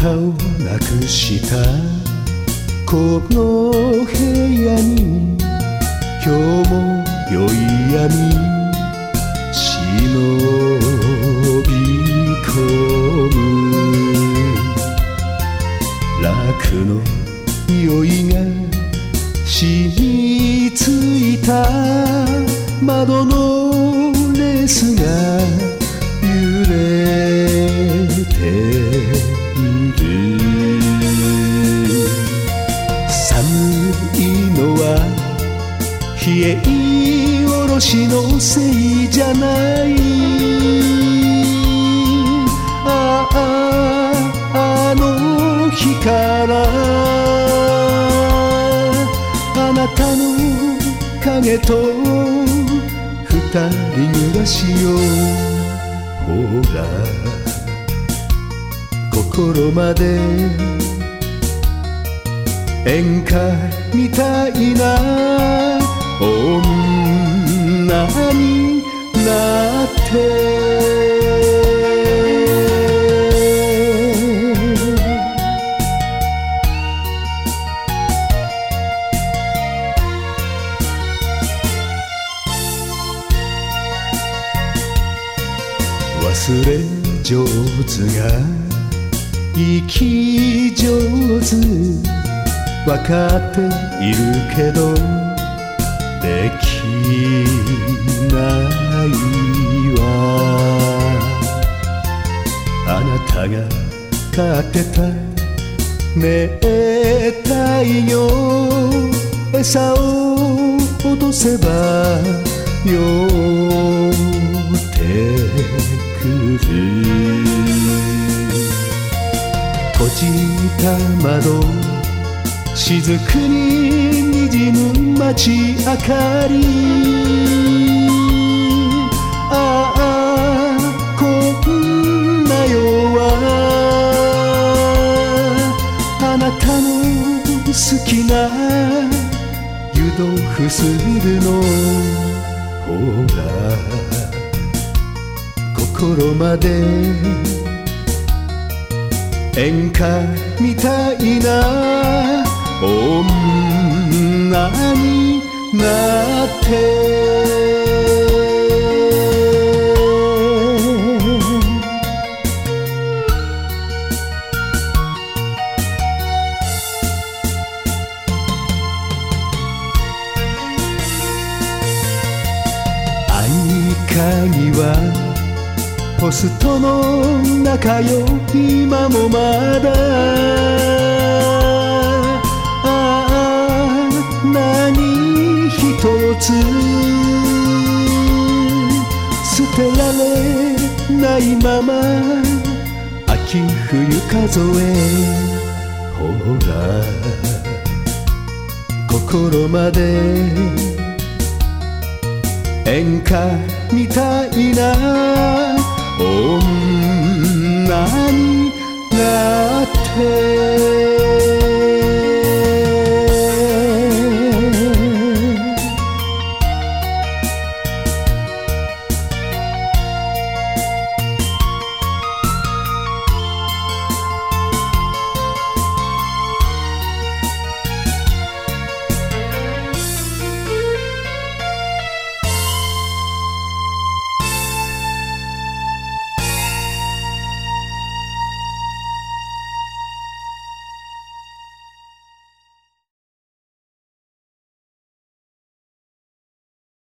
たをなくしたこの部屋に今日も宵闇忍び込む楽の匂いが染みついた窓のレースが揺れている寒いのは冷えおろしのせいじゃないあの日からあなたの影と二人暮らしよほら心まで演歌みたいな女になって忘れ上手が生き上手分かっているけどできないわあなたが飼ってた熱帯魚餌を落とせば寄ってくる閉じた窓雫ににじむ街明かりああこんな夜はあなたの好きな湯豆腐するのほら心まで演歌みたいな女になって合鍵はポストの中よ今もまだ何一つ捨てられないまま秋冬数えほら心まで演歌みたいな女になって